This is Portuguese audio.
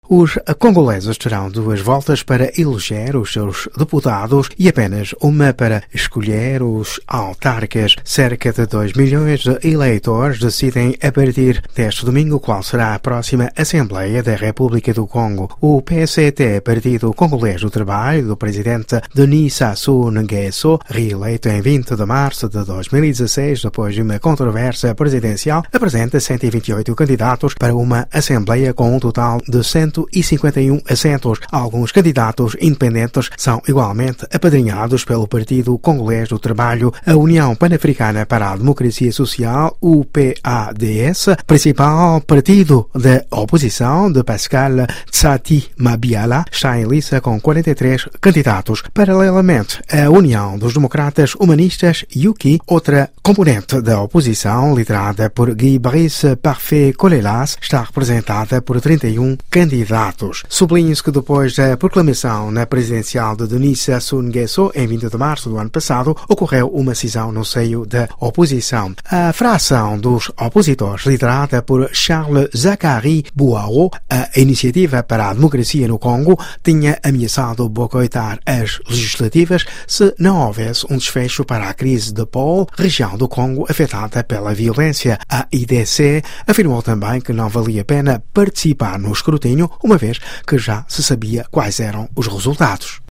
Os congoleses terão 2 voltas para eleger os seus deputados e apenas uma para escolher os autárquicos. Cerca de 2 milhões de eleitores decidem a partir deste domingo qual será a próxima Assembleia da República do Congo. O PCT, Partido Congolês do Trabalho, do presidente Denis Sassou Nguesso, reeleito em 20 de março de 2016, depois de uma controvérsia presidencial, apresenta 128 candidatos para uma Assembleia com um total de 151 assentos. Alguns candidatos independentes são igualmente apadrinhados pelo Partido Congolês do Trabalho, a União Pan-Africana para a Democracia Social, o PADS, principal partido da oposição de Pascal Tsati Mabiala, está em lista com 43 candidatos. Paralelamente, a União dos Democratas Humanistas, UKI, outra componente da oposição, liderada por Guy-Brice Parfait-Colelas, está representada por 31 candidatos. Sublinhe-se que depois da proclamação na presidencial de Denis Sassou Nguesso, em 20 de março do ano passado, ocorreu uma cisão no seio da oposição. A fração dos opositores, liderada por Charles Zachary Bouao, a Iniciativa para a Democracia no Congo, tinha ameaçado boicotar as legislativas se não houvesse um desfecho para a crise de Pole, região do Congo afetada pela violência. A IDC afirmou também que não valia a pena participar no escrutínio, uma vez que já se sabia quais eram os resultados.